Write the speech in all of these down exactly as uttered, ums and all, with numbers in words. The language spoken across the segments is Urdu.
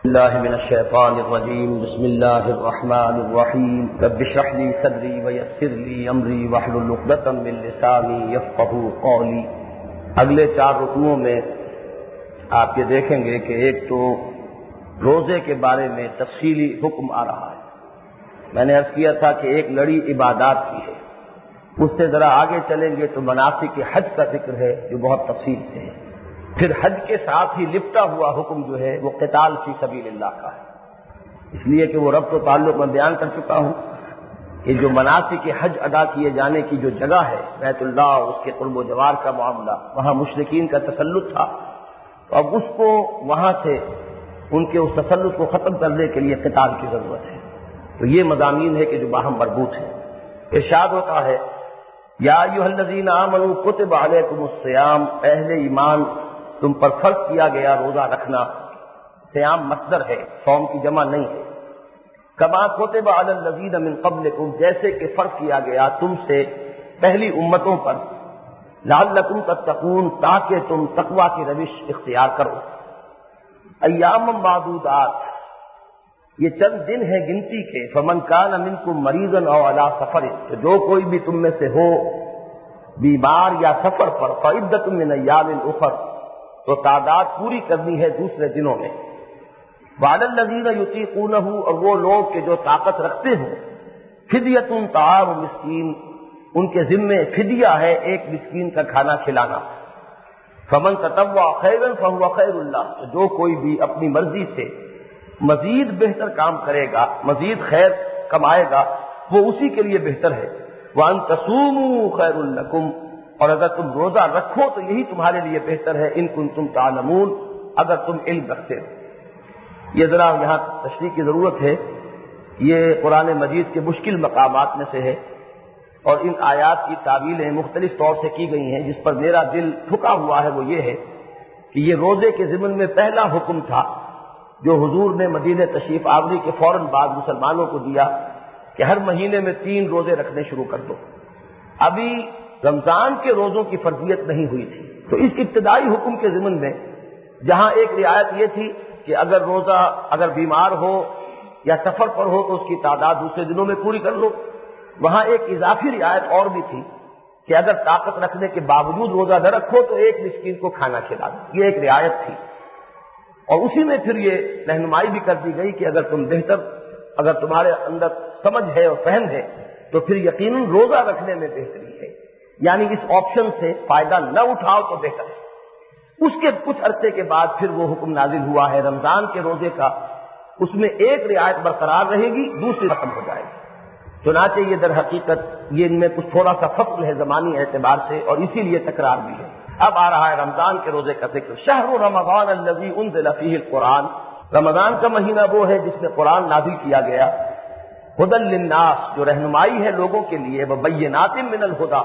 اللہ من الشیطان الرجیم بسم اللہ الرحمن الرحیم رب اشرح لی صدری ویسر لی امری واحلل عقدۃ من لسانی یفقہوا قولی۔ اگلے چار رکوعوں میں آپ یہ دیکھیں گے کہ ایک تو روزے کے بارے میں تفصیلی حکم آ رہا ہے۔ میں نے عرض کیا تھا کہ ایک لڑی عبادات کی ہے، اس سے ذرا آگے چلیں گے تو مناسک حج کا ذکر ہے جو بہت تفصیل سے ہے۔ پھر حج کے ساتھ ہی لپٹا ہوا حکم جو ہے وہ قتال فی سبیل اللہ کا ہے، اس لیے کہ وہ ربط و تعلق میں بیان کر چکا ہوں کہ جو مناسک حج ادا کیے جانے کی جو جگہ ہے بیت اللہ، اس کے قرب و جوار کا معاملہ، وہاں مشرکین کا تسلط تھا، تو اب اس کو وہاں سے ان کے اس تسلط کو ختم کرنے کے لیے قتال کی ضرورت ہے۔ تو یہ مضامین ہے کہ جو باہم مربوط ہیں۔ ارشاد ہوتا ہے یا ایھا الذین آمنوا کتب علیکم الصیام، اہل ایمان تم پر فرض کیا گیا روزہ رکھنا۔ صیام مصدر ہے، صوم کی جمع نہیں ہے۔ کما کتب علی الذین من قبلکم، جیسے کہ فرض کیا گیا تم سے پہلی امتوں پر، لعلکم تتقون، تاکہ تم تقوی کی روش اختیار کرو۔ ایام معدودات، یہ چند دن ہیں گنتی کے، فمن کان منکم مریضا او علی سفر، تو جو کوئی بھی تم میں سے ہو بیمار یا سفر پر، فعدۃ من ایام اخر، تو تعداد پوری کرنی ہے دوسرے دنوں میں۔ وعلی الذین یطیقونہ، اور وہ لوگ کہ جو طاقت رکھتے ہوں، فدیۃ طعام مسکین، ان کے ذمے فدیہ ہے ایک مسکین کا کھانا کھلانا۔ فمن تطوع خیرا فہو خیر اللہ، تو جو کوئی بھی اپنی مرضی سے مزید بہتر کام کرے گا، مزید خیر کمائے گا، وہ اسی کے لیے بہتر ہے۔ وان تصوموا خیر لکم، اور اگر تم روزہ رکھو تو یہی تمہارے لیے بہتر ہے، ان کنتم تعلمون، اگر تم علم رکھتے ہو۔ یہ ذرا یہاں تشریح کی ضرورت ہے، یہ قرآن مجید کے مشکل مقامات میں سے ہے، اور ان آیات کی تعویلیں مختلف طور سے کی گئی ہیں۔ جس پر میرا دل ٹھکا ہوا ہے وہ یہ ہے کہ یہ روزے کے ضمن میں پہلا حکم تھا جو حضور نے مدینہ تشریف آوری کے فوراً بعد مسلمانوں کو دیا کہ ہر مہینے میں تین روزے رکھنے شروع کر دو۔ ابھی رمضان کے روزوں کی فرضیت نہیں ہوئی تھی، تو اس ابتدائی حکم کے ضمن میں جہاں ایک رعایت یہ تھی کہ اگر روزہ اگر بیمار ہو یا سفر پر ہو تو اس کی تعداد دوسرے دنوں میں پوری کر لو، وہاں ایک اضافی رعایت اور بھی تھی کہ اگر طاقت رکھنے کے باوجود روزہ نہ رکھو تو ایک مسکین کو کھانا کھلا دو، یہ ایک رعایت تھی۔ اور اسی میں پھر یہ رہنمائی بھی کر دی گئی کہ اگر تم بہتر اگر تمہارے اندر سمجھ ہے اور فہم ہے تو پھر یقیناً روزہ رکھنے میں بہتری ہے، یعنی اس آپشن سے فائدہ نہ اٹھاؤ تو بہتر ہے۔ اس کے کچھ عرصے کے بعد پھر وہ حکم نازل ہوا ہے رمضان کے روزے کا، اس میں ایک رعایت برقرار رہے گی، دوسری ختم ہو جائے گی۔ چنانچہ یہ در حقیقت یہ ان میں کچھ تھوڑا سا فصل ہے زمانی اعتبار سے، اور اسی لیے تکرار بھی ہے۔ اب آ رہا ہے رمضان کے روزے کا ذکر۔ شہر رمضان الذی انزل فیہ القرآن، رمضان کا مہینہ وہ ہے جس میں قرآن نازل کیا گیا۔ ھدی للناس، جو رہنمائی ہے لوگوں کے لیے، وبینات من الہدی،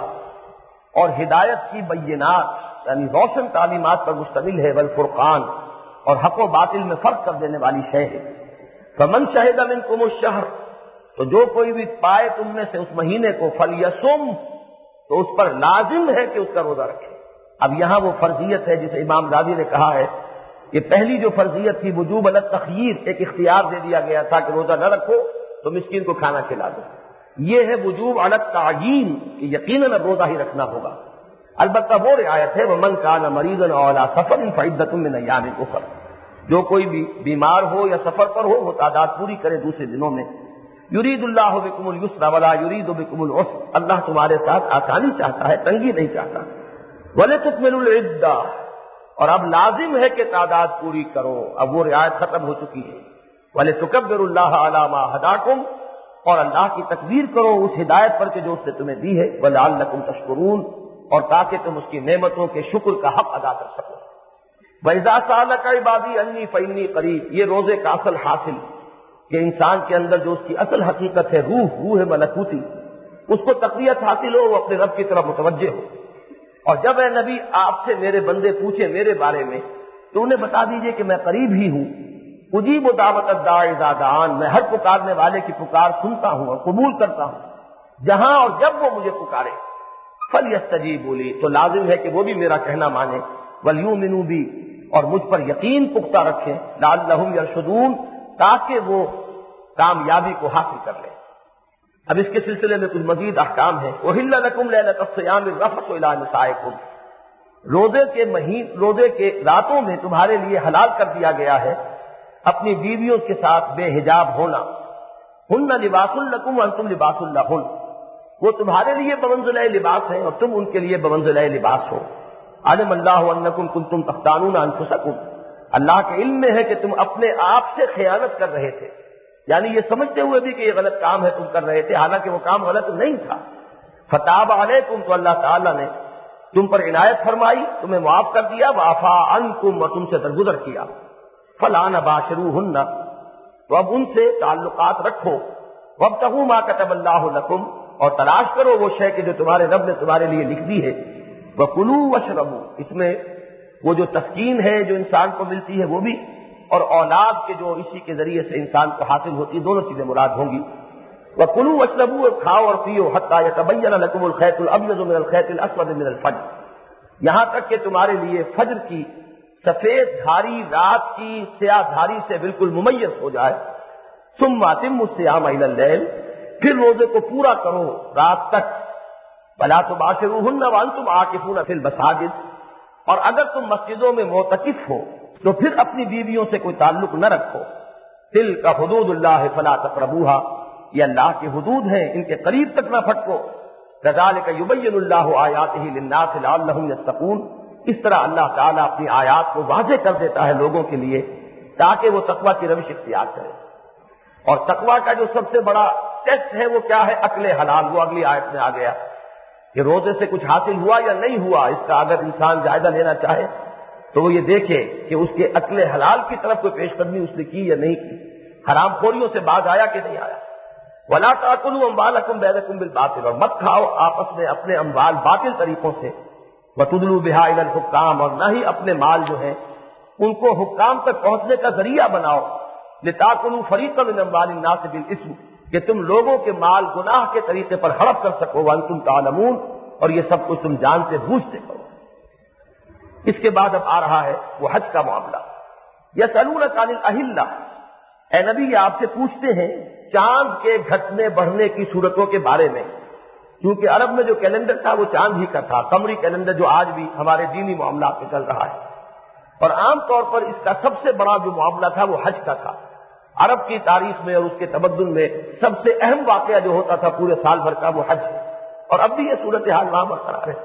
اور ہدایت کی بینات یعنی روشن تعلیمات پر مشتمل ہے، والفرقان، اور حق و باطل میں فرق کر دینے والی شے ہے۔ فمن شہد منکم الشہر، تو جو کوئی بھی پائے تم میں سے اس مہینے کو، فلیصم، تو اس پر لازم ہے کہ اس کا روزہ رکھے۔ اب یہاں وہ فرضیت ہے جسے امام راضی نے کہا ہے، یہ پہلی جو فرضیت تھی وجوب علی التخییر، ایک اختیار دے دیا گیا تھا کہ روزہ نہ رکھو تو مسکین کو کھانا کھلا دو۔ یہ ہے وجوب علی التعیین کہ یقیناً اب روزہ ہی رکھنا ہوگا۔ البتہ وہ رعایت ہے ومن کان مریضا او علی سفر فعدۃ من ایام اخر، جو کوئی بھی بیمار ہو یا سفر پر ہو وہ تعداد پوری کرے دوسرے دنوں میں۔ یرید اللہ بکم الیسر ولا یرید بکم العسر، اللہ تمہارے ساتھ آسانی چاہتا ہے، تنگی نہیں چاہتا۔ وَلِتُكْمِلُوا الْعِدَّةَ، اور اب لازم ہے کہ تعداد پوری کرو، اب وہ رعایت ختم ہو چکی ہے۔ وَلِتُكَبِّرُوا اللَّهَ عَلَى مَا هَدَاكُمْ، اور اللہ کی تکبیر کرو اس ہدایت پر کہ جو اس نے تمہیں دی ہے۔ وَلَعَلَّكُمْ تَشْكُرُونَ، اور تاکہ تم اس کی نعمتوں کے شکر کا حق ادا کر سکو۔ وَإِذَا سَأَلَكَ عِبَادِي عَنِّي فَإِنِّي قَرِيبٌ، یہ روزے کا اصل حاصل کہ انسان کے اندر جو اس کی اصل حقیقت ہے، روح روح ملکوتی، اس کو تقویت حاصل ہو، وہ اپنے رب کی طرف متوجہ ہو۔ اور جب اے نبی آپ سے میرے بندے پوچھے میرے بارے میں تو انہیں بتا دیجئے کہ میں قریب ہی ہوں، اجیب دعوت الداع اذا دعان، میں ہر پکارنے والے کی پکار سنتا ہوں اور قبول کرتا ہوں جہاں اور جب وہ مجھے پکارے۔ فلیستجیبوا لی، تو لازم ہے کہ وہ بھی میرا کہنا مانے، ولیؤمنوا بی، اور مجھ پر یقین پختہ رکھیں، لعلہم یرشدون، تاکہ وہ کامیابی کو حاصل کر لیں۔ اب اس کے سلسلے میں کچھ مزید احکام ہیں۔ احل لکم لیلۃ الصیام الرفث الی نسائکم، روزے کے مہین روزے کے راتوں میں تمہارے لیے حلال کر دیا گیا ہے اپنی بیویوں کے ساتھ بے حجاب ہونا۔ ہن لباس لکم وانتم لباس لہن، وہ تمہارے لیے بمنزلہ لباس ہیں اور تم ان کے لیے بمنزلہ لباس ہو۔ علم اللہ انکم کنتم تختانون انفسکم، اللہ کے علم میں ہے کہ تم اپنے آپ سے خیانت کر رہے تھے، یعنی یہ سمجھتے ہوئے بھی کہ یہ غلط کام ہے تم کر رہے تھے، حالانکہ وہ کام غلط نہیں تھا۔ فتاب علیکم، تو اللہ تعالیٰ نے تم پر عنایت فرمائی، تمہیں معاف کر دیا، وعفا عنکم، اور تم سے درگزر کیا۔ فالآن باشروہن، تو اب ان سے تعلقات رکھو، وابتغوا ما کتب اللہ لکم، اور تلاش کرو وہ شے کہ جو تمہارے رب نے تمہارے لیے لکھ دی ہے۔ وکلوا واشربوا، اس میں وہ جو تسکین ہے جو انسان کو ملتی ہے وہ بھی، اور اولاد کے جو اسی کے ذریعے سے انسان کو حاصل ہوتی ہے، دونوں چیزیں مراد ہوں گی۔ وَكُلُوا وَاشْرَبُوا، اور کھاؤ اور پیو، حَتَّىٰ يَتَبَيَّنَ لَكُمُ الْخَيْطُ الْأَبْيَضُ مِنَ الْخَيْطِ الْأَسْوَدِ مِنَ الْفَجْرِ، یہاں تک کہ تمہارے لیے فجر کی سفید دھاری رات کی سیاہ دھاری سے بالکل ممیز ہو جائے۔ ثُمَّ أَتِمُّوا الصِّيَامَ إِلَى اللَّيْلِ، پھر روزے کو پورا کرو رات تک۔ وَلَا تُبَاشِرُوهُنَّ وَأَنتُمْ عَاكِفُونَ فِي الْمَسَاجِدِ، اور اگر تم مسجدوں میں معتکف ہو تو پھر اپنی بیویوں سے کوئی تعلق نہ رکھو۔ تِلْكَ حُدُودُ اللَّهِ فَلَا تَقْرَبُوهَا، یہ اللہ کی حدود ہیں، ان کے قریب تک نہ پھٹکو۔ كَذَلِكَ يُبَيِّنُ اللَّهُ آيَاتِهِ لِلنَّاسِ لَعَلَّهُمْ يَتَّقُونَ، اس طرح اللہ تعالیٰ اپنی آیات کو واضح کر دیتا ہے لوگوں کے لیے تاکہ وہ تقوی کی روش اختیار کرے۔ اور تقوی کا جو سب سے بڑا ٹیسٹ ہے وہ کیا ہے؟ عقل حلال، وہ اگلی آیت میں آ گیا کہ روزے سے کچھ حاصل ہوا یا نہیں ہوا، اس کا اگر انسان جائزہ لینا چاہے تو وہ یہ دیکھے کہ اس کے عقل حلال کی طرف کوئی پیش قدمی اس نے کی یا نہیں کی، حرام خوریوں سے باز آیا کہ نہیں آیا۔ وَلَا تَأْكُلُوا أَمْوَالَكُمْ بَيْنَكُمْ بِالْبَاطِلِ، اور مت کھاؤ آپس میں اپنے اموال باطل طریقوں سے۔ وَتُدْلُوا بِهَا إِلَى الْحُكَّامِ، اور نہ ہی اپنے مال جو ہیں ان کو حکام تک پہنچنے کا ذریعہ بناؤ۔ لِتَأْكُلُوا فَرِيقًا مِنْ أَمْوَالِ النَّاسِ بِالْإِثْمِ، کہ تم لوگوں کے مال گناہ کے طریقے پر ہڑپ کر سکو۔ وَأَنْتُمْ تَعْلَمُونَ، اور یہ سب کچھ تم جانتے بوجھتے کرو۔ اس کے بعد اب آ رہا ہے وہ حج کا معاملہ۔ یسألونک عن الأہلہ، اے نبی یہ آپ سے پوچھتے ہیں چاند کے گھٹنے بڑھنے کی صورتوں کے بارے میں، کیونکہ عرب میں جو کیلنڈر تھا وہ چاند ہی کا تھا، قمری کیلنڈر جو آج بھی ہمارے دینی معاملات میں چل رہا ہے، اور عام طور پر اس کا سب سے بڑا جو معاملہ تھا وہ حج کا تھا۔ عرب کی تاریخ میں اور اس کے تمدن میں سب سے اہم واقعہ جو ہوتا تھا پورے سال بھر کا وہ حج ہے، اور اب بھی یہ صورتحال وہاں برقرار ہے۔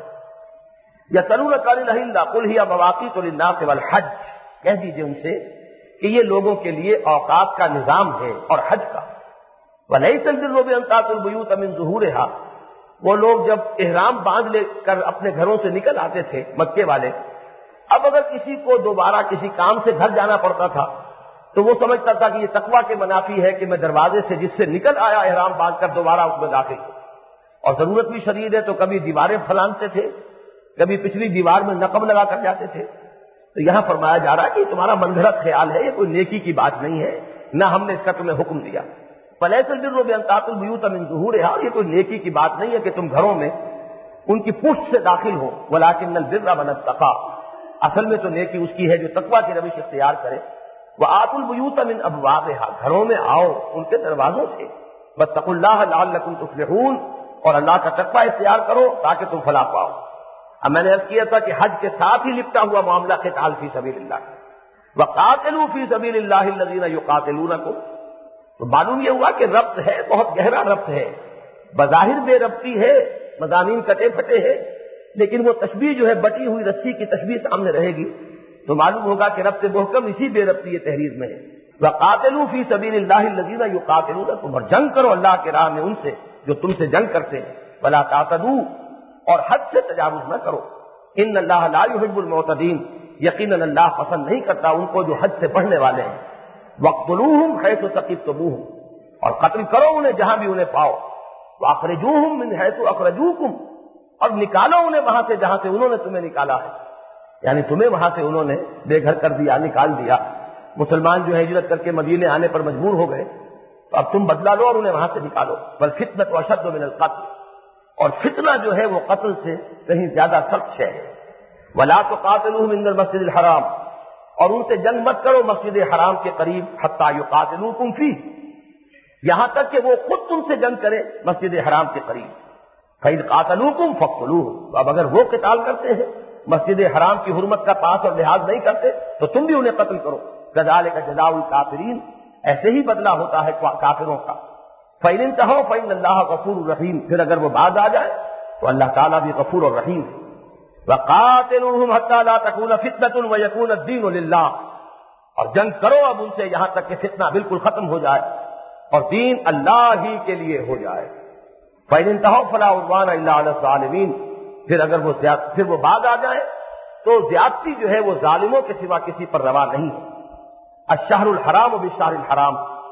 یسألونک عن الأہلہ قل ہی مواقیت للناس والحج، کہہ دیجئے ان سے کہ یہ لوگوں کے لیے اوقات کا نظام ہے اور حج کا۔ وَلَيْسَ الْبِرُّ بِأَن تَأْتُوا الْبُيُوتَ مِن ظُهُورِهَا، وہ لوگ جب احرام باندھ لے کر اپنے گھروں سے نکل آتے تھے مکے والے، اب اگر کسی کو دوبارہ کسی کام سے گھر جانا پڑتا تھا تو وہ سمجھتا تھا کہ یہ تقویٰ کے منافی ہے کہ میں دروازے سے جس سے نکل آیا احرام باندھ کر دوبارہ اس میں داخل ہوں، اور ضرورت بھی شدید ہے تو کبھی دیواریں پھلانتے تھے، کبھی پچھلی دیوار میں نقب لگا کر جاتے تھے۔ تو یہاں فرمایا جا رہا ہے کہ تمہارا منظرت خیال ہے، یہ کوئی نیکی کی بات نہیں ہے، نہ ہم نے اس کا تمہیں حکم دیا۔ فَلَيْسَ الْبِرُّ بِأَن تَأْتُوا الْبُيُوتَ مِن ظُهُورِهَا، اور یہ کوئی نیکی کی بات نہیں ہے کہ تم گھروں میں ان کی پشت سے داخل ہو، وَلَٰكِنَّ الْبِرَّ مَنِ اتَّقَىٰ، اصل میں تو نیکی اس کی ہے جو تقویٰ کی روش اختیار کرے۔ وَآتُوا الْبُيُوتَ مِنْ أَبْوَابِهَا، گھروں میں آؤ ان کے دروازوں سے۔ وَاتَّقُوا اللَّهَ لَعَلَّكُمْ تُفْلِحُونَ، اور اللہ کا تقویٰ اختیار کرو تاکہ تم فلاح پاؤ۔ اب میں نے عرض کیا تھا کہ حج کے ساتھ ہی لپٹا ہوا معاملہ قتال فی سبیل اللہ، وَقَاتِلُوا فِي سَبِيلِ اللَّهِ الَّذِينَ يُقَاتِلُونَكُمْ، تو معلوم یہ ہوا کہ ربط ہے، بہت گہرا ربط ہے، بظاہر بے ربطی ہے، مضامین کٹے پھٹے ہیں، لیکن وہ تشبیہ جو ہے بٹی ہوئی رسی کی تشبیہ سامنے رہے گی تو معلوم ہوگا کہ ربط محکم اسی بے ربطی تحریر میں ہے۔ وَقَاتِلُوا فِي سَبِيلِ اللَّهِ الَّذِينَ يُقَاتِلُونَكُمْ، اور جنگ کرو اللہ کے راہ میں ان سے جو تم سے جنگ کرتے ہیں۔ وَلَا تَعْتَدُوا، اور حد سے تجاوز نہ کرو۔ ان اللہ لا يحب المعتدین، یقیناً اللہ پسند نہیں کرتا ان کو جو حد سے بڑھنے والے ہیں۔ وَاقْتُلُوهُمْ حَيْثُ ثَقِفْتُمُوهُمْ، اور قتل کرو انہیں جہاں بھی انہیں پاؤ۔ وَأَخْرِجُوهُمْ مِنْ حَيْثُ أَخْرَجُوكُمْ، اور نکالو انہیں وہاں سے جہاں سے انہوں نے تمہیں نکالا ہے، یعنی تمہیں وہاں سے انہوں نے بے گھر کر دیا، نکال دیا۔ مسلمان جو ہے ہجرت کر کے مدینے آنے پر مجبور ہو گئے تو اب تم بدلا لو اور انہیں وہاں سے نکالو۔ وَالْفِتْنَةُ أَشَدُّ مِنَ الْقَتْلِ، اور فتنہ جو ہے وہ قتل سے کہیں زیادہ سخت ہے۔ وَلَا تُقَاتِلُوهُمْ عِندَ الْمَسْجِدِ الْحَرَامِ، اور ان سے جنگ مت کرو مسجد حرام کے قریب حتی یقاتلوکم فیہ، یہاں تک کہ وہ خود تم سے جنگ کرے مسجد حرام کے قریب۔ فَإِذْ قَاتَلُوكُمْ فَاقْتُلُوهُمْ، اب اگر وہ قتال کرتے ہیں، مسجد حرام کی حرمت کا پاس اور لحاظ نہیں کرتے، تو تم بھی انہیں قتل کرو۔ كَذَلِكَ جَزَاءُ الْكَافِرِينَ، ایسے ہی بدلہ ہوتا ہے کافروں کا۔ فَإِنِ انتهوا فَإِنَّ اللَّهَ غَفُورٌ رَحِيمٌ، پھر اگر وہ باز آ جائے تو اللہ تعالیٰ بھی غفور اور رحیم ہے۔ وَقَاتِلُوهُمْ حَتَّى لَا تَكُونَ فِتْنَةٌ وَيَكُونَ الدِّينُ لِلَّهِ، اور جنگ کرو اب ان سے یہاں تک کہ فتنہ بالکل ختم ہو جائے اور دین اللہ ہی کے لیے ہو جائے۔ فَإِنِ انتهوا فَلَا عُدْوَانَ إِلَّا عَلَى الظَّالِمِينَ، پھر اگر وہ زیاد... پھر وہ باز آ جائیں تو زیادتی جو ہے وہ ظالموں کے سوا کسی پر روا نہیں ہے۔ الشہر الحرام بالشہر الحرام،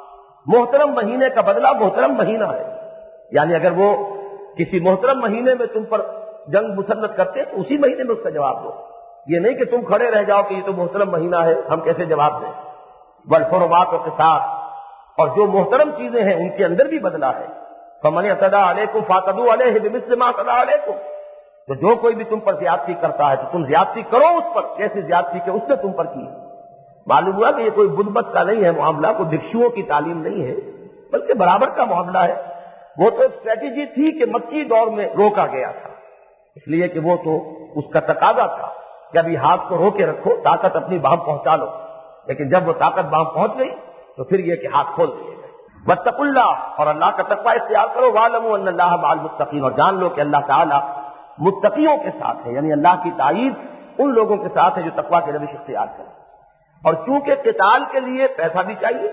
محترم مہینے کا بدلہ محترم مہینہ ہے، یعنی اگر وہ کسی محترم مہینے میں تم پر جنگ مسلط کرتے ہیں تو اسی مہینے میں اس کا جواب دو، یہ نہیں کہ تم کھڑے رہ جاؤ کہ یہ تو محترم مہینہ ہے ہم کیسے جواب دیں۔ والحرمات والقصاص، اور جو محترم چیزیں ہیں ان کے اندر بھی بدلہ ہے۔ فمن اعتدى علیکم فاعتدوا علیہ بمثل ما اعتدى علیکم، تو جو کوئی بھی تم پر زیادتی کرتا ہے تو تم زیادتی کرو اس پر جیسی زیادتی کہ اس نے تم پر کی ہے۔ معلوم ہوا کہ یہ کوئی بدبت کا نہیں ہے معاملہ، کوئی بھکشوؤں کی تعلیم نہیں ہے، بلکہ برابر کا معاملہ ہے۔ وہ تو اسٹریٹجی تھی کہ مکی دور میں روکا گیا تھا، اس لیے کہ وہ تو اس کا تقاضا تھا کہ ابھی ہاتھ کو رو کے رکھو، طاقت اپنی باہم پہنچا لو، لیکن جب وہ طاقت باہم پہنچ گئی تو پھر یہ کہ ہاتھ کھول دیے گئے۔ واتقوا اللہ، اور اللہ کا تقوی اختیار کرو۔ واعلموا ان اللہ مع المتقین، اور جان لو کہ اللہ تعالیٰ متقیوں کے ساتھ ہے، یعنی اللہ کی تائید ان لوگوں کے ساتھ ہے جو تقوی کی روش اختیار کریں۔ اور چونکہ قتال کے لیے پیسہ بھی چاہیے،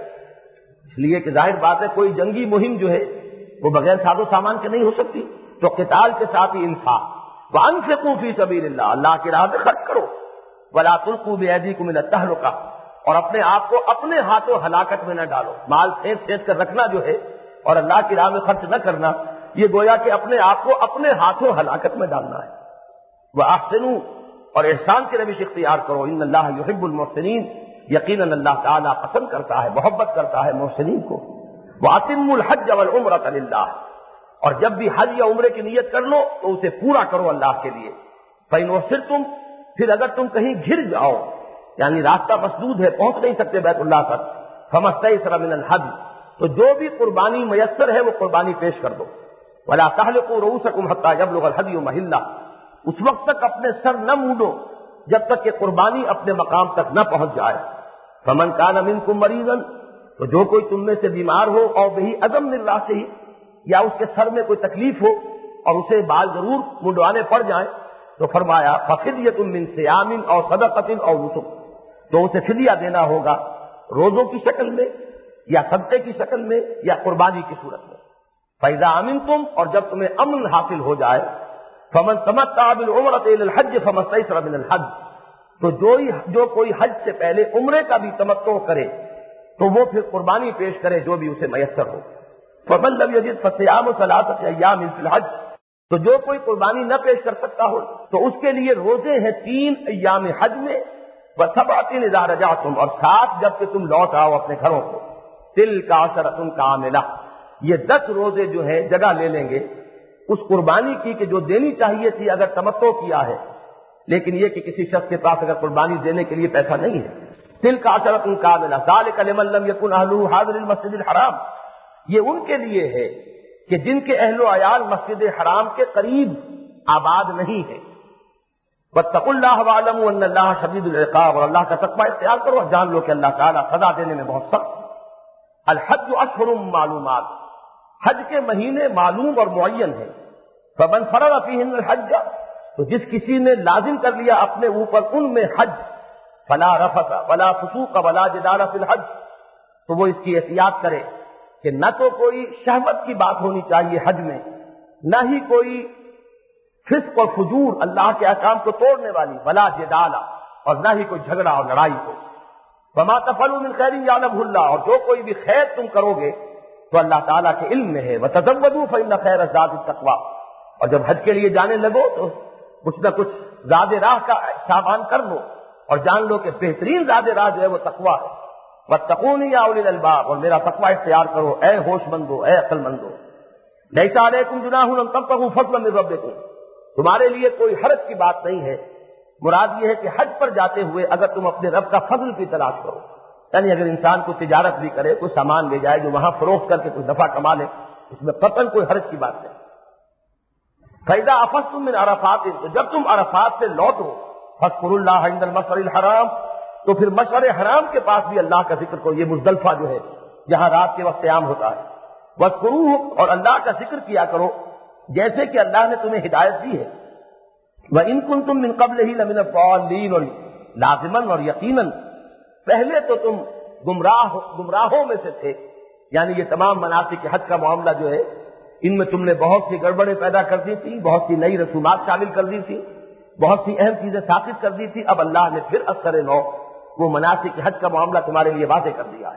اس لیے کہ ظاہر بات ہے کوئی جنگی مہم جو ہے وہ بغیر ساز و سامان کے نہیں ہو سکتی، تو قتال کے ساتھ ہی انفاق۔ وانفقوا فی سبیل اللہ، اللہ کی راہ میں خرچ کرو۔ ولا تلقوا بایدیکم الی التہلکہ، اور اپنے آپ کو اپنے ہاتھوں ہلاکت میں نہ ڈالو۔ مال پھینک پھینک کر رکھنا جو ہے اور اللہ کی راہ میں خرچ نہ کرنا، یہ گویا کہ اپنے آپ کو اپنے ہاتھوں ہلاکت میں ڈالنا ہے۔ وَأَحْسِنُوا، اور احسان کی روش اختیار کرو۔ ان اللہ یحب المحسنین، یقیناً اللہ تعالیٰ پسند کرتا ہے، محبت کرتا ہے محسنین کو۔ وَأَتِمُّوا الْحَجَّ وَالْعُمْرَةَ لِلَّهِ، اور جب بھی حج یا عمرے کی نیت کر لو تو اسے پورا کرو اللہ کے لیے۔ فَإِنْ أُحْصِرْتُمْ، پھر اگر تم کہیں گر جاؤ، یعنی راستہ مسدود ہے پہنچ نہیں سکتے بیت اللہ تک، فَمَا اسْتَيْسَرَ مِنَ الْهَدْيِ، تو جو بھی قربانی میسر ہے وہ قربانی پیش کر دو۔ وَلَا تَحْلِقُوا رُؤُوسَكُمْ حَتَّى يَبْلُغَ الْهَدْيُ مَحِلَّهُ، اس وقت تک اپنے سر نہ مونڈو جب تک کہ قربانی اپنے مقام تک نہ پہنچ جائے۔ فَمَنْ كَانَ مِنْكُمْ مَرِيضًا، تو جو کوئی تم میں سے بیمار ہو، اور بہی عدم من راسہ، یا اس کے سر میں کوئی تکلیف ہو اور اسے بال ضرور منڈوانے پڑ جائیں، تو فرمایا فَفِدْيَةٌ مِّن صِيَامٍ أَوْ صَدَقَةٍ أَوْ نُسُكٍ، تو اسے فدیہ دینا ہوگا روزوں کی شکل میں یا صدقے کی شکل میں یا قربانی کی صورت میں۔ فَإِذَا أَمِنْتُمْ، اور جب تمہیں امن حاصل ہو جائے، فَمَنْ تَمَتَّعَ بِالْعُمْرَةِ إِلَى الْحَجِّ فَمَا اسْتَيْسَرَ مِنَ الْحَجِّ، تو جو جو کوئی حج سے پہلے عمرے کا بھی تمتع کرے تو وہ پھر قربانی پیش کرے جو بھی اسے میسر ہو۔ فَمَنْ لَمْ يَجِدْ فَصِيَامُ ثَلَاثَةِ أَيَّامٍ فِي الْحَجِّ، تو جو کوئی قربانی نہ پیش کر سکتا ہو تو اس کے لیے روزے ہیں تین ایام حج میں، وَسَبْعَةٍ إِذَا رَجَعْتُمْ، اور سات جب کہ تم لوٹ آؤ اپنے گھروں کو۔ تِلْکَ عَشَرَةٌ کَامِلَةٌ، یہ دس روزے جو ہیں جگہ لے لیں گے اس قربانی کی کہ جو دینی چاہیے تھی اگر تمتع کیا ہے، لیکن یہ کہ کسی شخص کے پاس اگر قربانی دینے کے لیے پیسہ نہیں ہے۔ تِلْکَ عَشَرَةٌ کَامِلَةٌ ذَلِكَ لِمَن لَّمْ يَكُنْ أَهْلُهُ حَاضِرِي الْمَسْجِدِ الْحَرَامِ، یہ ان کے لیے ہے کہ جن کے اہل و عیال مسجد حرام کے قریب آباد نہیں ہے۔ وَاتَّقُوا اللَّهَ وَاعْلَمُوا أَنَّ اللَّهَ شَدِيدُ الْعِقَابِ، اور اللہ کا تقوی اختیار کرو اور جان لو کہ اللہ تعالیٰ سزا دینے میں بہت سخت۔ الحج اشہر معلومات، حج کے مہینے معلوم اور معین ہیں۔ فمن فرض فیہن الحج، تو جس کسی نے لازم کر لیا اپنے اوپر ان میں حج، فلا رفث ولا فسوق ولا جدال فی الحج، تو وہ اس کی احتیاط کرے کہ نہ تو کوئی شہوت کی بات ہونی چاہیے حج میں، نہ ہی کوئی فسق اور فجور اللہ کے احکام کو توڑنے والی، ولا جدال، اور نہ ہی کوئی جھگڑا اور لڑائی ہو۔ وما تفعلوا من خیر یعلمہ اللہ، اور جو کوئی بھی خیر تم کرو گے تو اللہ تعالیٰ کے علم میں ہے۔ وتزودوا فإن خیر الزاد التقوی، اور جب حج کے لیے جانے لگو تو کچھ نہ کچھ زاد راہ کا سامان کر لو اور جان لو کہ بہترین زاد راہ جو ہے وہ تقوی ہے۔ واتقونی یا اولی الالباب، اور میرا تقوی اختیار کرو اے ہوش مندو، اے عقل مندو۔ لیس علیکم جناح ان تبتغوا فضلا من ربکم، تمہارے لیے کوئی حرج کی بات نہیں ہے مراد یہ ہے کہ حج پر جاتے ہوئے اگر تم اپنے رب کا فضل کی تلاش کرو، یعنی اگر انسان کو تجارت بھی کرے، کوئی سامان لے جائے جو وہاں فروخت کر کے کوئی نفع کما لے، اس میں قطعاً کوئی حرج کی بات نہیں۔ فَإِذَا أَفَضْتُم مِّنْ عَرَفَاتٍ، تو جب تم عرفات سے لوٹو، فاذکروا اللہ عند المشعر الحرام، تو پھر مشعر حرام کے پاس بھی اللہ کا ذکر کرو، یہ مزدلفہ جو ہے جہاں رات کے وقت قیام ہوتا ہے، وَاذْكُرُوهُ، اور اللہ کا ذکر کیا کرو جیسے کہ اللہ نے تمہیں ہدایت دی ہے، وَإِن كُنتُم مِّن قَبْلِهِ لَمِنَ الضَّالِّينَ، اور لازماً اور یقیناً پہلے تو تم گمراہ گمراہوں میں سے تھے، یعنی یہ تمام مناسک حج کا معاملہ جو ہے ان میں تم نے بہت سی گڑبڑیں پیدا کر دی تھی، بہت سی نئی رسومات شامل کر دی تھی، بہت سی اہم چیزیں ثابت کر دی تھی، اب اللہ نے پھر اثر نو وہ مناسک حج کا معاملہ تمہارے لیے واضح کر دیا ہے۔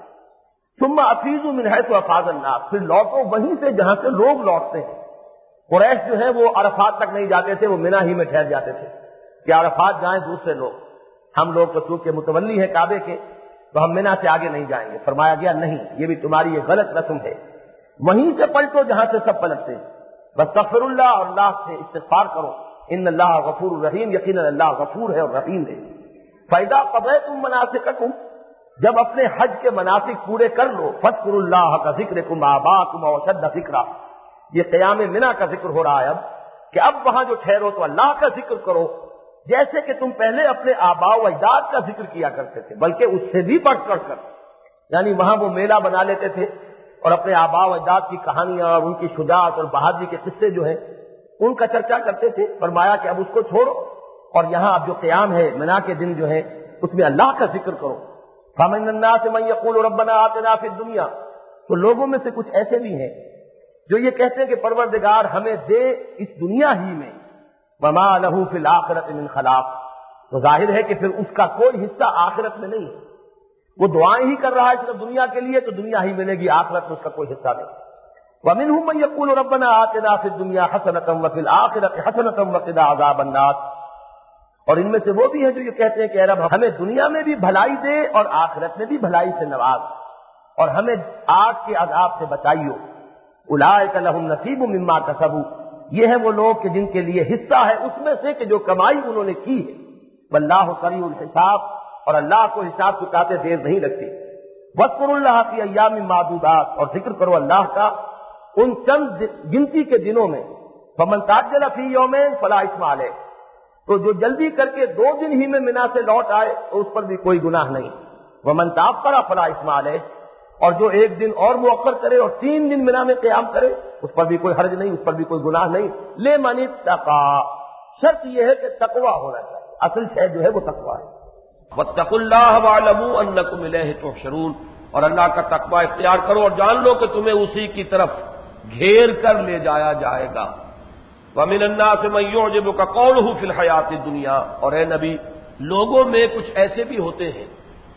ثم افیضوا من حیث افاض الناس، پھر لوٹو وہیں سے جہاں سے لوگ لوٹتے ہیں۔ قریش جو ہے وہ عرفات تک نہیں جاتے تھے، وہ منی ہی میں ٹھہر جاتے تھے کہ عرفات جائیں دوسرے لوگ، ہم لوگ تو چونکہ متولی ہیں کعبے کے تو ہم منی سے آگے نہیں جائیں گے۔ فرمایا گیا نہیں، یہ بھی تمہاری یہ غلط رسم ہے، وہیں سے پلٹو جہاں سے سب پلٹتے ہیں، واستغفر اللہ، اور اللہ سے استغفار کرو، ان اللہ غفور الرحیم، یقیناً اللہ غفور ہے اور رحیم ہے۔ فَإِذَا قَضَيْتُم مَّنَاسِكَكُمْ، جب اپنے حج کے مناسک پورے کر لو، فاذکروا اللہ کذکرکم آباءکم واشد ذکرا، یہ قیام منی کا ذکر ہو رہا ہے اب کہ اب وہاں جو ٹھہرو تو اللہ کا ذکر کرو جیسے کہ تم پہلے اپنے آباء و اجداد کا ذکر کیا کرتے تھے، بلکہ اس سے بھی بڑھ کر کر، یعنی وہاں وہ میلہ بنا لیتے تھے اور اپنے آباء و اجداد کی کہانیاں اور ان کی شجاعت اور بہادری کے قصے جو ہیں ان کا چرچا کرتے تھے۔ فرمایا کہ اب اس کو چھوڑو اور یہاں اب جو قیام ہے منی کے دن جو ہے اس میں اللہ کا ذکر کرو۔ فَمِنَ النَّاسِ مَن يَقُولُ رَبَّنَا آتِنَا فِي الدُّنْيَا، تو لوگوں میں سے کچھ ایسے بھی ہیں جو یہ کہتے ہیں کہ پروردگار ہمیں دے اس دنیا ہی میں، وَمَا لَهُ فِي الْآخِرَةِ مِنْ خَلَاقٍ، تو ظاہر ہے کہ پھر اس کا کوئی حصہ آخرت میں نہیں ہے، وہ دعائیں ہی کر رہا ہے صرف دنیا کے لیے تو دنیا ہی ملے گی، آخرت میں اس کا کوئی حصہ نہیں۔ وَمِنْهُم مَّن يَقُولُ رَبَّنَا آتِنَا فِي الدُّنْيَا حَسَنَةً وَفِي الْآخِرَةِ حَسَنَةً وَقِنَا عَذَابَ النَّارِ، اور ان میں سے وہ بھی ہیں جو یہ کہتے ہیں کہ اے رب ہمیں دنیا میں بھی بھلائی دے اور آخرت میں بھی بھلائی سے نواز، اور ہمیں آگ کے عذاب سے بچائیو۔ اولئک لہم نصیب مما کسبوا، یہ ہیں وہ لوگ کہ جن کے لیے حصہ ہے اس میں سے کہ جو کمائی انہوں نے کی ہے۔ واللہ سریع الحساب، اور اللہ کو حساب چکاتے دیر نہیں لگتی۔ واذکروا اللہ فی ایام معدودات، اور ذکر کرو اللہ کا ان چند گنتی کے دنوں میں۔ فمن تعجل فی یومین فلا اثم علیہ، تو جو جلدی کر کے دو دن ہی میں منی سے لوٹ آئے تو اس پر بھی کوئی گناہ نہیں۔ ومن تاخر فلا اثم علیہ، اور جو ایک دن اور مؤخر کرے اور تین دن منی میں قیام کرے اس پر بھی کوئی حرج نہیں، اس پر بھی کوئی گناہ نہیں۔ لمن اتقى، شرط یہ ہے کہ تقوی ہونا چاہیے، اصل شے جو ہے وہ تقوی ہے۔ واتقوا اللہ واعلموا انکم الیہ تحشرون، اور اللہ کا تقوی اختیار کرو اور جان لو کہ تمہیں اسی کی طرف گھیر کر لے جایا جائے گا۔ وَمِنَ النَّاسِ مَن يُعْجِبُكَ قَوْلُهُ فِي الْحَيَاةِ الدُّنْيَا، اور اے نبی لوگوں میں کچھ ایسے بھی ہوتے ہیں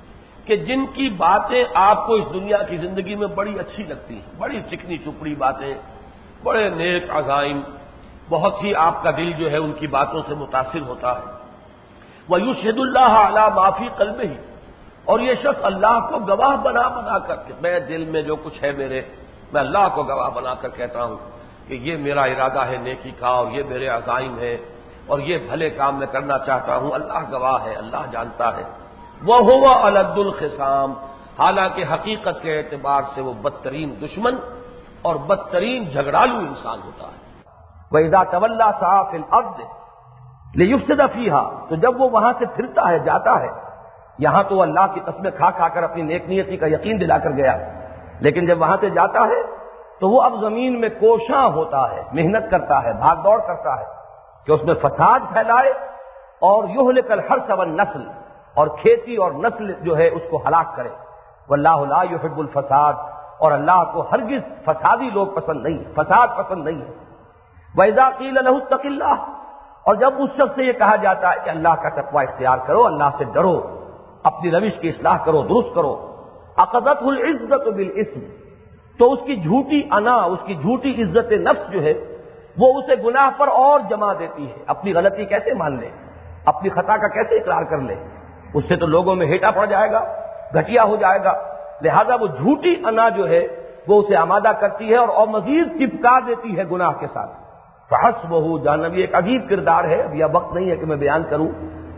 کہ جن کی باتیں آپ کو اس دنیا کی زندگی میں بڑی اچھی لگتی ہیں، بڑی چکنی چپڑی باتیں، بڑے نیک عزائم، بہت ہی آپ کا دل جو ہے ان کی باتوں سے متاثر ہوتا ہے۔ وَيُشْهِدُ اللَّهَ عَلَى مَا فِي قَلْبِهِ، اور یہ شخص اللہ کو گواہ بنا بنا کر کے میں دل میں جو کچھ ہے میرے، میں اللہ کو گواہ بنا کر کہتا ہوں کہ یہ میرا ارادہ ہے نیکی کا اور یہ میرے عزائم ہے اور یہ بھلے کام میں کرنا چاہتا ہوں، اللہ گواہ ہے، اللہ جانتا ہے۔ وَهُوَ أَلَدُّ الْخِصَامِ، حالانکہ حقیقت کے اعتبار سے وہ بدترین دشمن اور بدترین جھگڑالو انسان ہوتا ہے۔ وَإِذَا تَوَلَّىٰ سَعَىٰ فِي الْأَرْضِ لِيُفْسِدَ فِيهَا، تو جب وہ وہاں سے پھرتا ہے جاتا ہے، یہاں تو اللہ کی قسمیں کھا کھا کر اپنی نیک نیتی کا یقین دلا کر گیا، لیکن جب وہاں سے جاتا ہے تو وہ اب زمین میں کوشاں ہوتا ہے، محنت کرتا ہے، بھاگ دوڑ کرتا ہے کہ اس میں فساد پھیلائے اور یہلک الحرث والنسل، اور کھیتی اور نسل جو ہے اس کو ہلاک کرے۔ واللہ لا یحب الفساد، اور اللہ کو ہرگز فسادی لوگ پسند نہیں، فساد پسند نہیں ہے۔ وَإِذَا قِيلَ لَهُ اتَّقِ اللَّهَ، اور جب اس شخص سے یہ کہا جاتا ہے کہ اللہ کا تقوی اختیار کرو، اللہ سے ڈرو، اپنی روش کی اصلاح کرو، درست کرو، أَخَذَتْهُ الْعِزَّةُ بِالْإِثْمِ، تو اس کی جھوٹی انا، اس کی جھوٹی عزت نفس جو ہے وہ اسے گناہ پر اور جما دیتی ہے۔ اپنی غلطی کیسے مان لے، اپنی خطا کا کیسے اقرار کر لے، اس سے تو لوگوں میں ہیٹا پڑ جائے گا، گھٹیا ہو جائے گا، لہذا وہ جھوٹی انا جو ہے وہ اسے آمادہ کرتی ہے اور, اور مزید چپکا دیتی ہے گناہ کے ساتھ۔ فحسبہ، جہنم یہ ایک عجیب کردار ہے، اب یہ وقت نہیں ہے کہ میں بیان کروں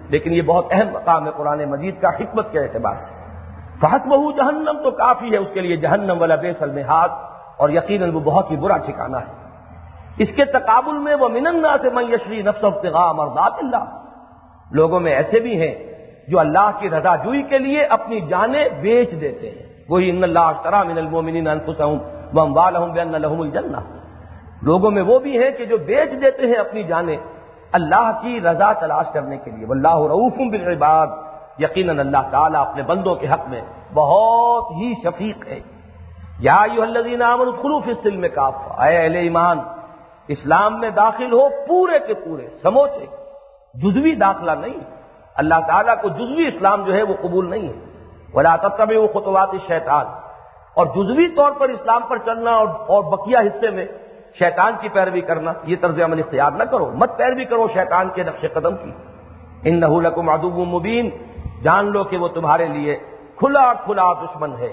لیکن یہ بہت اہم مقام ہے قرآن مجید کا حکمت کے اعتبار سے. فحسبہ جہنم تو کافی ہے اس کے لیے جہنم والا بئس المہاد، اور یقیناً وہ بہت ہی برا ٹھکانہ ہے. اس کے تقابل میں وہ من الناس من یشری نفسہ ابتغاء مرضات اللہ، لوگوں میں ایسے بھی ہیں جو اللہ کی رضا جوئی کے لیے اپنی جانیں بیچ دیتے ہیں. وہی ان اللہ اشتری من المؤمنین انفسهم واموالهم بان لهم الجنہ، لوگوں میں وہ بھی ہیں کہ جو بیچ دیتے ہیں اپنی جانیں اللہ کی رضا تلاش کرنے کے لیے. واللہ رؤوف بالعباد، یقیناً اللہ تعالیٰ اپنے بندوں کے حق میں بہت ہی شفیق ہے. یا ایھا الذین آمنوا ادخلوا فی السلم کافہ، اے اہل ایمان اسلام میں داخل ہو پورے کے پورے سموچے، جزوی داخلہ نہیں. اللہ تعالیٰ کو جزوی اسلام جو ہے وہ قبول نہیں ہے. ولا تتبعوا خطوات الشیطان، اور جزوی طور پر اسلام پر چلنا اور اور بقیہ حصے میں شیطان کی پیروی کرنا، یہ طرز عمل اختیار نہ کرو، مت پیروی کرو شیطان کے نقش قدم کی. انہ لکم عدو مبین، جان لو کہ وہ تمہارے لیے کھلا کھلا دشمن ہے.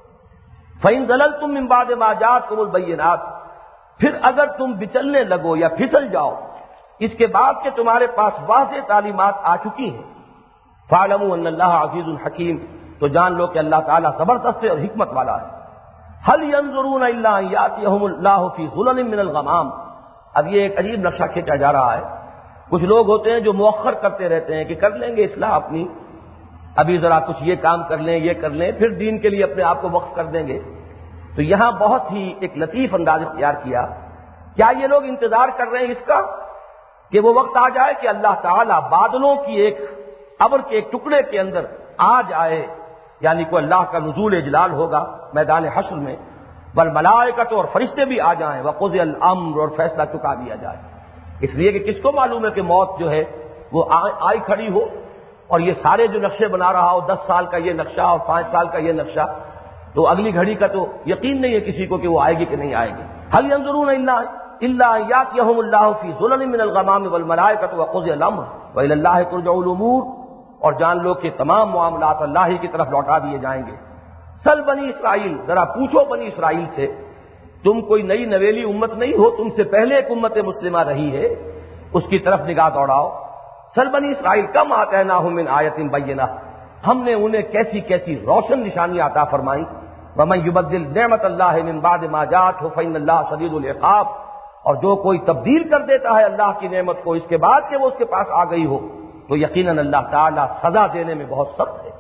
فإن زللتم من بعد ما جاءتكم البینات، پھر اگر تم بچلنے لگو یا پھسل جاؤ اس کے بعد کہ تمہارے پاس واضح تعلیمات آ چکی ہیں، فاعلموا ان اللہ عزیز حکیم، تو جان لو کہ اللہ تعالیٰ زبردست اور حکمت والا ہے. هل ينظرون الا ان ياتيهم الله في ظلل من الغمام، اب یہ ایک عجیب نقشہ کھینچا جا رہا ہے. کچھ لوگ ہوتے ہیں جو مؤخر کرتے رہتے ہیں کہ کر لیں گے اصلاح اپنی، ابھی ذرا کچھ یہ کام کر لیں یہ کر لیں پھر دین کے لیے اپنے آپ کو وقف کر دیں گے. تو یہاں بہت ہی ایک لطیف انداز اختیار کیا. کیا یہ لوگ انتظار کر رہے ہیں اس کا کہ وہ وقت آ جائے کہ اللہ تعالیٰ بادلوں کی ایک ابر کے ایک ٹکڑے کے اندر آ جائے، یعنی کہ اللہ کا نزول اجلال ہوگا میدان حشر میں، والملائکۃ اور فرشتے بھی آ جائیں، وقضی الامر اور فیصلہ چکا دیا جائے. اس لیے کہ کس کو معلوم ہے کہ موت جو ہے وہ آئی کھڑی ہو، اور یہ سارے جو نقشے بنا رہا ہو، دس سال کا یہ نقشہ اور پانچ سال کا یہ نقشہ، تو اگلی گھڑی کا تو یقین نہیں ہے کسی کو کہ وہ آئے گی کہ نہیں آئے گی. هل ينظرون الا الا ان ياتيهم الله في ظلل من الغمام والملائکۃ وقضی الامر والى الله ترجع الامور، اور جان لو کہ تمام معاملات اللہ ہی کی طرف لوٹا دیے جائیں گے. سل بنی اسرائیل، ذرا پوچھو بنی اسرائیل سے، تم کوئی نئی نویلی امت نہیں ہو، تم سے پہلے ایک امت مسلمہ رہی ہے، اس کی طرف نگاہ دوڑاؤ. سل بنی اسرائیل کم آتیناہم من آیۃ بینہ، ہم نے انہیں کیسی کیسی روشن نشانیاں عطا فرمائیں. ومن یبدل نعمت اللہ من بعد ما جاءتہ فإن اللہ شدید العقاب، اور جو کوئی تبدیل کر دیتا ہے اللہ کی نعمت کو اس کے بعد کہ وہ اس کے پاس آ گئی ہو، تو یقیناً اللہ تعالیٰ سزا دینے میں بہت سخت ہے.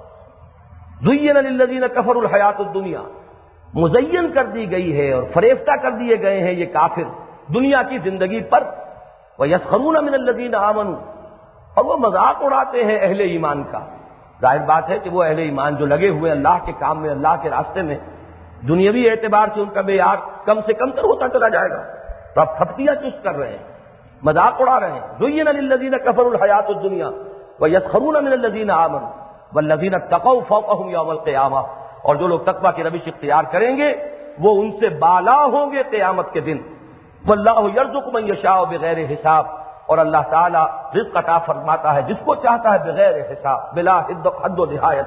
زین للذین کفروا الحیات الدنیا، مزین کر دی گئی ہے اور فریفتہ کر دیے گئے ہیں یہ کافر دنیا کی زندگی پر. ویسخرون من الذین آمنوا، اور وہ مذاق اڑاتے ہیں اہل ایمان کا. ظاہر بات ہے کہ وہ اہل ایمان جو لگے ہوئے اللہ کے کام میں، اللہ کے راستے میں، دنیاوی اعتبار سے ان کا معیار کم سے کم تر ہوتا چلا جائے گا. تو آپ تھپتیاں چست کر رہے ہیں، مذاق اڑا رہے ہیں. زین للذین کفروا الحیات الدنیا ویسخرون من الذین آمنوا والذین اتقوا فوقهم یوم القیامہ، اور جو لوگ تقویٰ کی روش اختیار کریں گے وہ ان سے بالا ہوں گے قیامت کے دن. واللہ یرزق من یشاء بغیر حساب، اور اللہ تعالیٰ رزق عطا فرماتا ہے جس کو چاہتا ہے بغیر حساب، بلا حد حد و نہایت.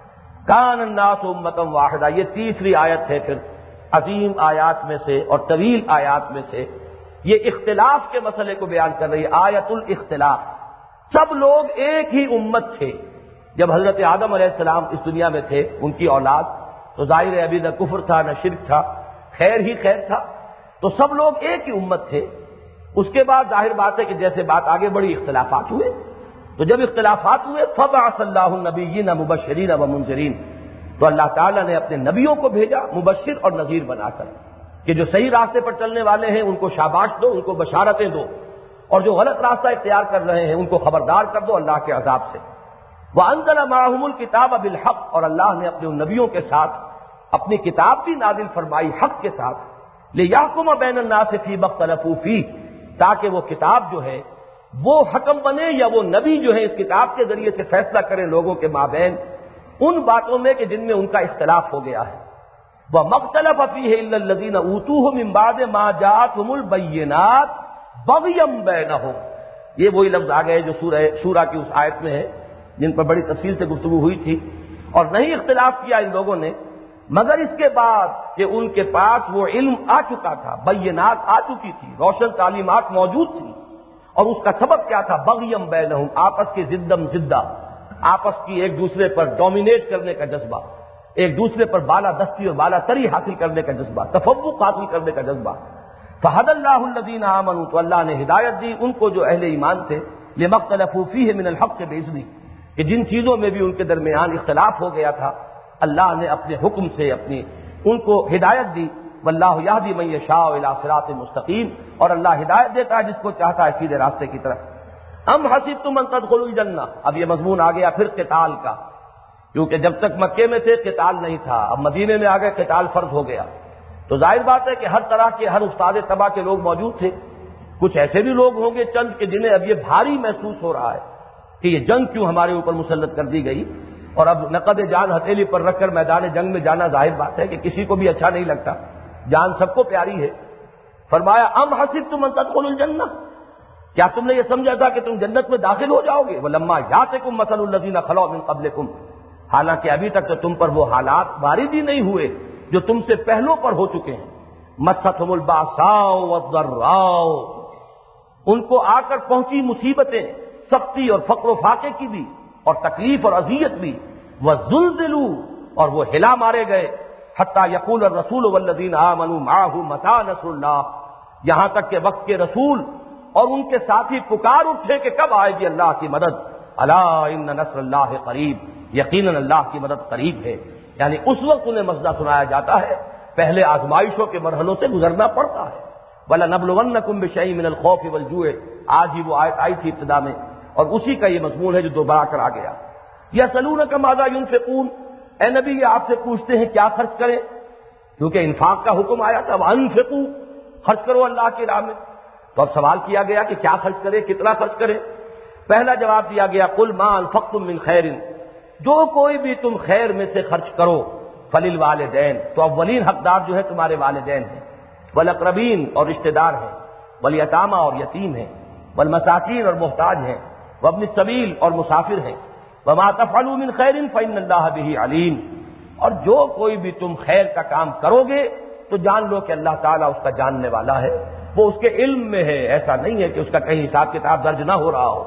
کان الناس امۃ واحدہ، یہ تیسری آیت ہے پھر عظیم آیات میں سے اور طویل آیات میں سے. یہ اختلاف کے مسئلے کو بیان کر رہی ہے آیت الاختلاف. سب لوگ ایک ہی امت تھے. جب حضرت آدم علیہ السلام اس دنیا میں تھے، ان کی اولاد، تو ظاہر ہے ابھی نہ کفر تھا نہ شرک تھا، خیر ہی خیر تھا، تو سب لوگ ایک ہی امت تھے. اس کے بعد ظاہر بات ہے کہ جیسے بات آگے بڑی اختلافات ہوئے، تو جب اختلافات ہوئے فبعث اللہ النبیین مبشرین ومنذرین، تو اللہ تعالیٰ نے اپنے نبیوں کو بھیجا مبشر اور نذیر بنا کر کہ جو صحیح راستے پر چلنے والے ہیں ان کو شاباش دو، ان کو بشارتیں دو، اور جو غلط راستہ اختیار کر رہے ہیں ان کو خبردار کر دو اللہ کے عذاب سے. وَأَنزَلَ مَعَهُمُ الْكِتَابَ بِالْحَقِّ، اور اللہ نے اپنے ان نبیوں کے ساتھ اپنی کتاب بھی نازل فرمائی حق کے ساتھ. لِيَحْكُمَ بَيْنَ النَّاسِ فِي مَا اخْتَلَفُوا فِيهِ، تاکہ وہ کتاب جو ہے وہ حکم بنے یا وہ نبی جو ہے اس کتاب کے ذریعے سے فیصلہ کرے لوگوں کے مابین ان باتوں میں کہ جن میں ان کا اختلاف ہو گیا ہے. وَمَا اخْتَلَفَ فِيهِ إِلَّا الَّذِينَ أُوتُوهُ مِن بَعْدِ مَا جَاءَتْهُمُ الْبَيِّنَاتُ بَغْيًا بَيْنَهُمْ. یہ وہی لفظ آ گئے جو سورہ شورى کی اس آیت میں ہے جن پر بڑی تفصیل سے گفتگو ہوئی تھی. اور نہیں اختلاف کیا ان لوگوں نے مگر اس کے بعد کہ ان کے پاس وہ علم آ چکا تھا، بینات آ چکی تھی، روشن تعلیمات موجود تھی. اور اس کا سبب کیا تھا؟ بغیم بینہم، آپس کی زدم زدہ، آپس کی ایک دوسرے پر ڈومینیٹ کرنے کا جذبہ، ایک دوسرے پر بالا دستی اور بالا تری حاصل کرنے کا جذبہ، تفوق حاصل کرنے کا جذبہ۔ فہدی اللہ الذین آمنوا، تو اللہ نے ہدایت دی ان کو جو اہل ایمان تھے، لما اختلفوا فیہ من الحق بإذنہ، کہ جن چیزوں میں بھی ان کے درمیان اختلاف ہو گیا تھا اللہ نے اپنے حکم سے اپنی ان کو ہدایت دی۔ واللہ یہدی من یشاء الی صراط مستقیم، اور اللہ ہدایت دیتا ہے جس کو چاہتا ہے سیدھے راستے کی طرف۔ ام حسبتم ان تدخلوا الجنہ، اب یہ مضمون آ گیا پھر قتال کا، کیونکہ جب تک مکے میں تھے قتال نہیں تھا، اب مدینے میں آ گئے قتال فرض ہو گیا، تو ظاہر بات ہے کہ ہر طرح کے ہر استاد تباہ کے لوگ موجود تھے۔ کچھ ایسے بھی لوگ ہوں گے چند کہ جنہیں اب یہ بھاری محسوس ہو رہا ہے کہ یہ جنگ کیوں ہمارے اوپر مسلط کر دی گئی، اور اب نقد جان ہتھیلی پر رکھ کر میدان جنگ میں جانا ظاہر بات ہے کہ کسی کو بھی اچھا نہیں لگتا، جان سب کو پیاری ہے۔ فرمایا ام حسبتم ان تدخلوا الجنہ، کیا تم نے یہ سمجھا تھا کہ تم جنت میں داخل ہو جاؤ گے؟ ولما یاتکم مثل الذین خلوا من قبلکم، حالانکہ ابھی تک تو تم پر وہ حالات وارد ہی نہیں ہوئے جو تم سے پہلوں پر ہو چکے ہیں۔ مستهم الباساء والضراء، ان کو آ کر پہنچی مصیبتیں، سختی اور فقر و فاقے کی بھی، اور تکلیف اور اذیت بھی، وزلزلوا، اور وہ ہلا مارے گئے، حتی یقول الرسول والذین آمنوا معہ متی نصر اللہ، یہاں تک کہ وقت کے رسول اور ان کے ساتھی پکار اٹھے کہ کب آئے گی اللہ کی مدد۔ الا ان نصر اللہ قریب، یقیناً اللہ کی مدد قریب ہے۔ یعنی اس وقت انہیں مسئلہ سنایا جاتا ہے، پہلے آزمائشوں کے مرحلوں سے گزرنا پڑتا ہے۔ وَلَنَبْلُوَنَّكُمْ بِشَيْءٍ مِّنَ الْخَوْفِ وَالْجُوعِ، آج ہی وہ آیت آئی تھی ابتدا میں، اور اسی کا یہ مضمون ہے جو دوبارہ کر آ گیا۔ یسألونک ماذا ينفقون، اے نبی یہ آپ سے پوچھتے ہیں کیا خرچ کریں، کیونکہ انفاق کا حکم آیا تھا، وَأَنفِقُوا، خرچ کرو اللہ کی راہ میں، تو اب سوال کیا گیا کہ کیا خرچ کرے، کتنا خرچ کرے۔ پہلا جواب دیا گیا قُلْ مَا أَنفَقْتُم مِّن خَيْرٍ، جو کوئی بھی تم خیر میں سے خرچ کرو، فَلِلْوَالِدَيْنِ، تو اولین حقدار جو ہے تمہارے والدین ہیں، والاقربین اور رشتہ دار ہیں، والیتامى اور یتیم ہیں، والمساکین اور محتاج ہیں، وابن السبیل اور مسافر ہیں، وما تفعلوا من خیر فإن اللہ بہ علیم، اور جو کوئی بھی تم خیر کا کام کرو گے تو جان لو کہ اللہ تعالیٰ اس کا جاننے والا ہے، وہ اس کے علم میں ہے، ایسا نہیں ہے کہ اس کا کہیں حساب کتاب درج نہ ہو رہا ہو۔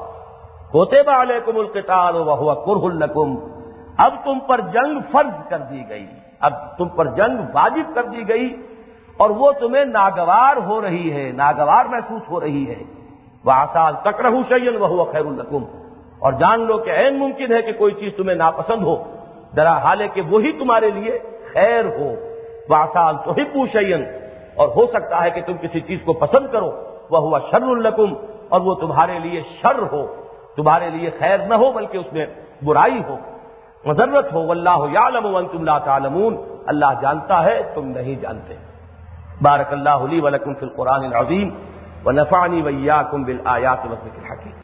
کتب علیکم القتال وہو کرہ لکم، اب تم پر جنگ فرض کر دی گئی، اب تم پر جنگ واجب کر دی گئی، اور وہ تمہیں ناگوار ہو رہی ہے، ناگوار محسوس ہو رہی ہے۔ وعسى أن تكرهوا شيئا وهو خير لكم، اور جان لو کہ عین ممکن ہے کہ کوئی چیز تمہیں ناپسند ہو، درا حال ہے کہ وہی تمہارے لیے خیر ہو۔ وعسى أن تحبوا شيئا، اور ہو سکتا ہے کہ تم کسی چیز کو پسند کرو، وهو شر لكم، اور وہ تمہارے لیے شر ہو، تمہارے لیے خیر نہ ہو بلکہ اس میں برائی ہو، مضرت ہو۔ واللہ یعلم وانتم لا تعلمون، اللہ جانتا ہے تم نہیں جانتے۔ بارک اللہ لی ولکم فی القرآن العظیم ونفعنی وإیاکم بالآیات والذکر الحکیم۔